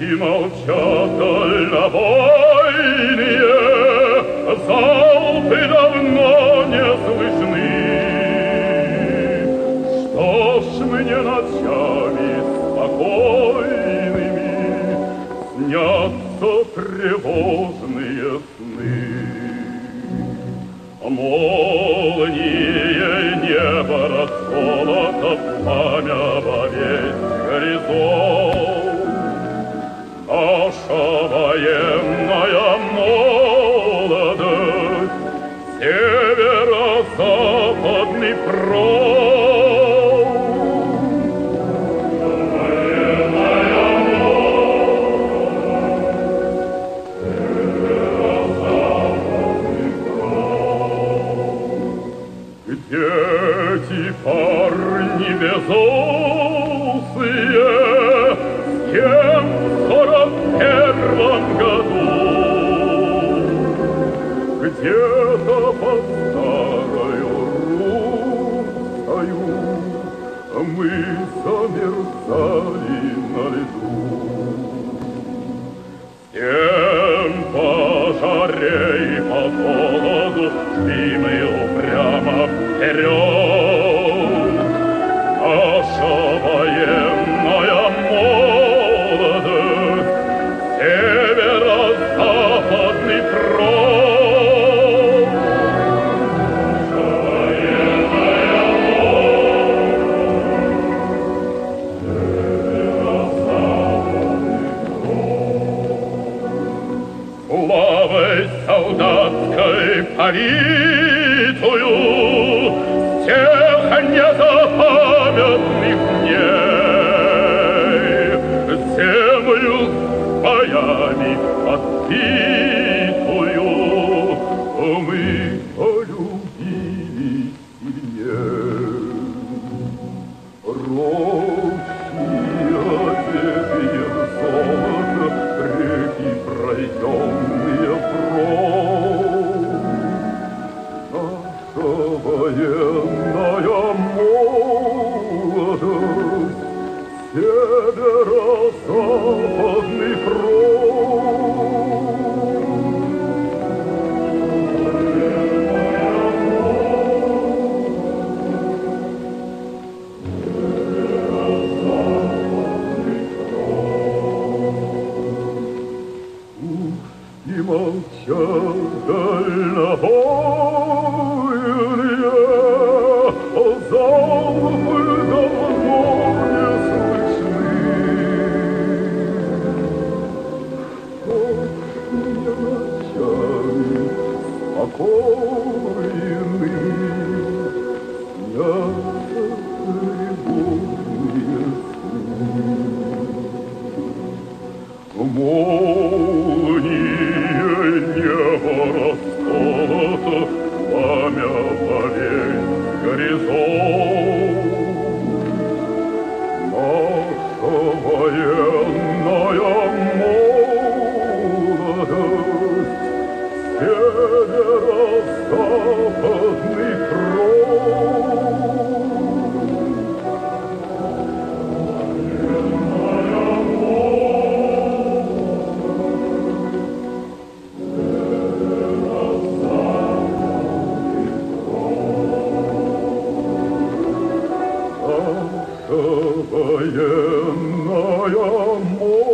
молчат дальнобойные, залпы давно не слышны. Что ж мне ночами спокойными снятся тревожные сны? Молнии неба расколото, пламя во весь горизонт. Наша военная молодость, северо-западный фронт. Эти парни безусые, с кем в 41 году где-то под старою русскою мы замерзали на льду. С кем по жаре и по холоду шли мы упрямо вперед. Наша военная молодость, северо-западный фронт. Наша военная молодость, северо-западный фронт. Славой солдатской повитую всех незапамятных дней, землю с боями отбитую мы полюбили сильней. Рощи одетые в золото, реки пройденные прочь. Наша военная молодость, северо-западный фронт. И молчат дальнобойные, залпы давно не слышны. Что мне ночами спокойными снятся тревожные сны? Молнии небо расколото, пламя во весь горизонт. Наша военная молодость, северо-западный фронт. Военная молодость.